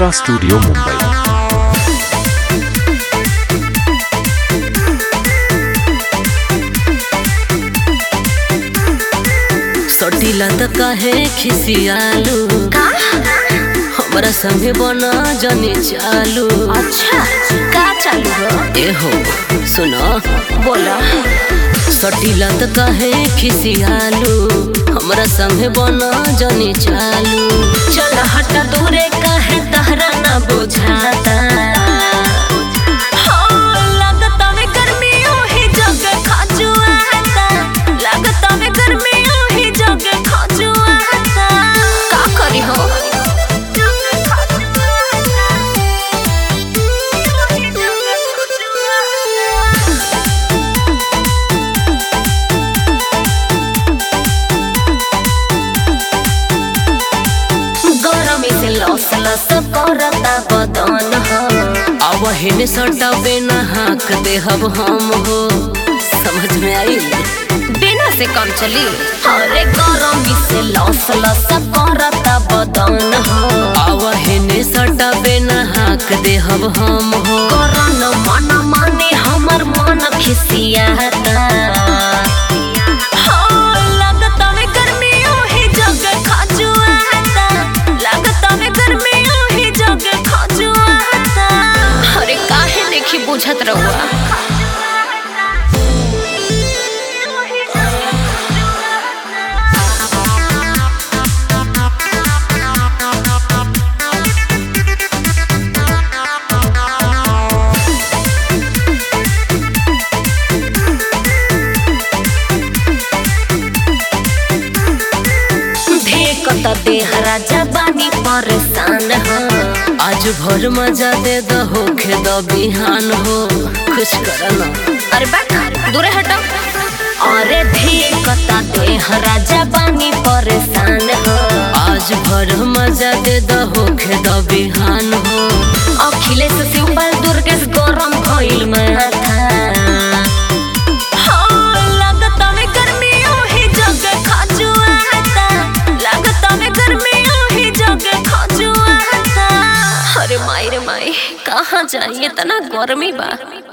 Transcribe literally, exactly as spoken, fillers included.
Extra studio Mumbai. सटीला त काहे खिसियालू हमरा संगे बना जनी चालू। अच्छा का चालू हो? ए हो सुनो बोला। सटीला त काहे खिसियालू हमरा संगे बना जनी चालू। चल हटा दूरे काहे तहरा ना बुझाता। सब करता बदन हो अब हेने सटा बिना हाक दे हब हम हो। समझ में आई? बिना से काम चली। अरे गरमी से लौस लस करता बदन हो अब हेने सटा बिना हाक दे हब हम हो। करन मन माने हमर मन खिसियाता। बुझत रहुआ देह राजा बानी परेशान हो। आज भर मजा दे दो होखे दो बिहान हो। खुश करना। अरे बैठ दूरे हटो। अरे धीकता देह राजा बानी परेशान हो। आज भर मजा दे दो होखे दो बिहान हो। अखिलेश शिवपाल दुर्गेश गरम भइल माथा। अरे माई रे माई कहाँ जाइए तना गर्मी बा।